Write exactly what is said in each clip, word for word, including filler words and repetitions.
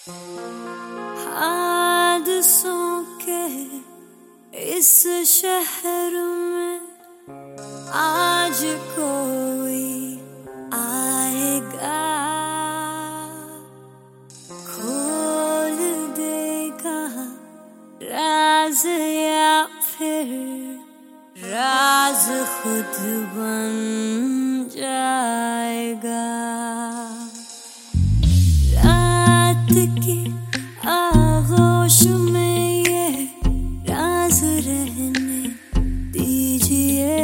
हादसों के इस शहर में आज कोई आएगा, खोल देगा राज या फिर राज खुद बन जाएगा। रात की आगोश में ये राज रहने दीजिए,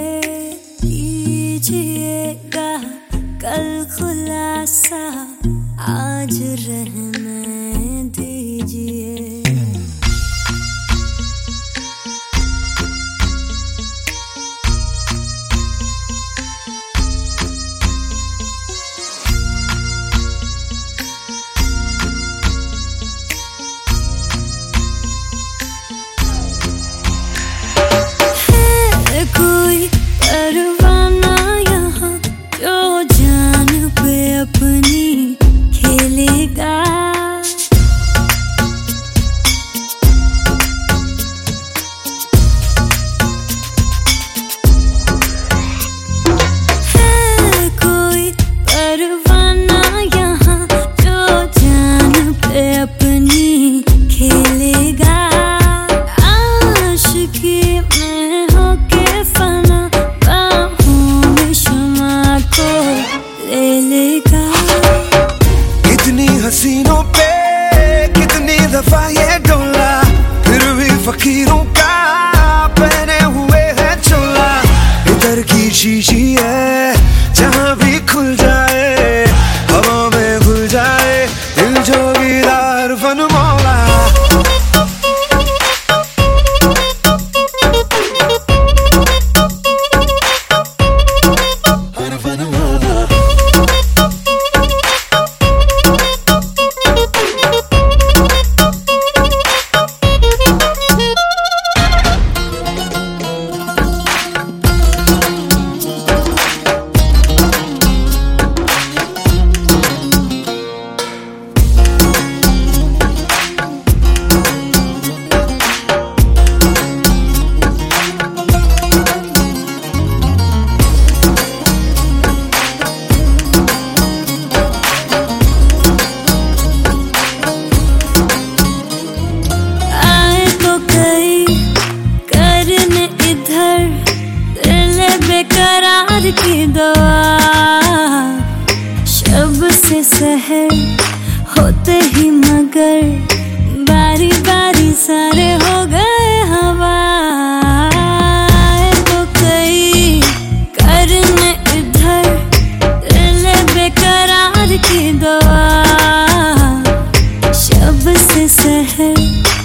कीजिएगा कल खुलासा आज रहने दीजिए। कोई परवाना यहाँ जो जान पे अपनी खेलेगा, है कोई परवाना यहाँ जो जान पे अपनी खेलेगा। आशिकी में होके फना बाहों में शमा को ले लेगा। कितनी हसीनों पे कितनी दफा ये डोला, फिर भी फकीरों का पहने हुए है चोला। इधर की शीशी है जहाँ भी खुल जाए, हवा में घुल जाए दिल जोगीदार फन मौला। बेकरार की दुआ शब से सहर होते ही मगर बारी बारी सारे हो गए हवा। तो कई करने इधर दिल बेकरार की दुआ शब से सहर